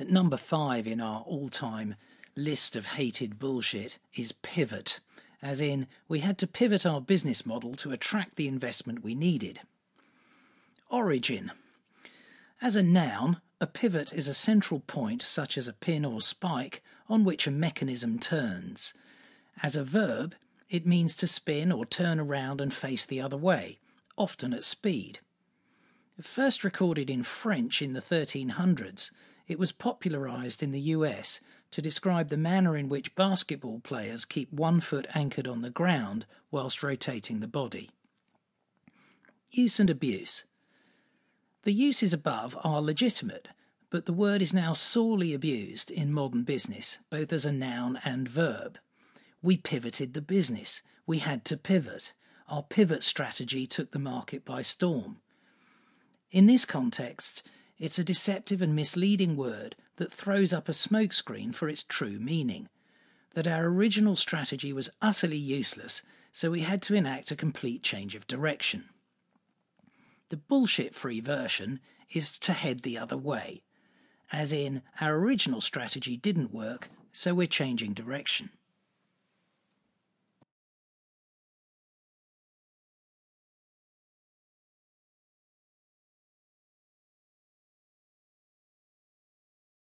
At number 5 in our all-time list of hated bullshit is pivot, as in we had to pivot our business model to attract the investment we needed. Origin. As a noun, a pivot is a central point, such as a pin or spike, on which a mechanism turns. As a verb, it means to spin or turn around and face the other way, often at speed. First recorded in French in the 1300s, it was popularised in the US to describe the manner in which basketball players keep one foot anchored on the ground whilst rotating the body. Use and abuse. The uses above are legitimate, but the word is now sorely abused in modern business, both as a noun and verb. We pivoted the business. We had to pivot. Our pivot strategy took the market by storm. In this context, it's a deceptive and misleading word that throws up a smokescreen for its true meaning, that our original strategy was utterly useless, so we had to enact a complete change of direction. The bullshit-free version is to head the other way, as in our original strategy didn't work, so we're changing direction.